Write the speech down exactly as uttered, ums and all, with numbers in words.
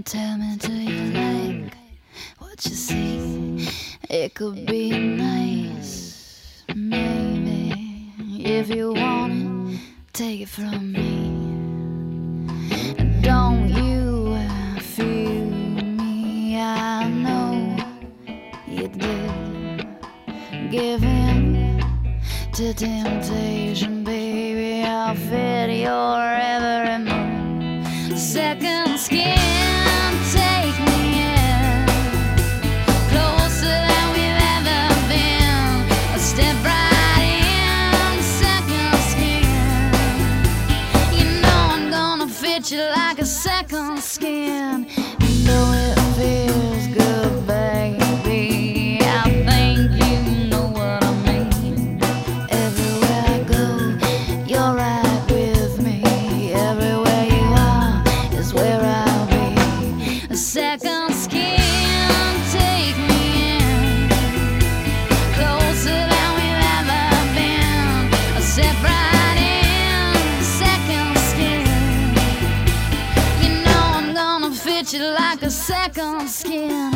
Tell me, do you like what you see? It could be nice, maybe. If you want it, take it from me. Don't you uh, feel me? I know you did. Give in to temptation, baby. I'll fit your every move. Second skin. You like a second skin. You know it feels good, baby. I think you know what I mean. Everywhere I go, you're right with me. Everywhere you are is where I'll be. A second skin, take me in, closer than we've ever been. A separate you like a second skin.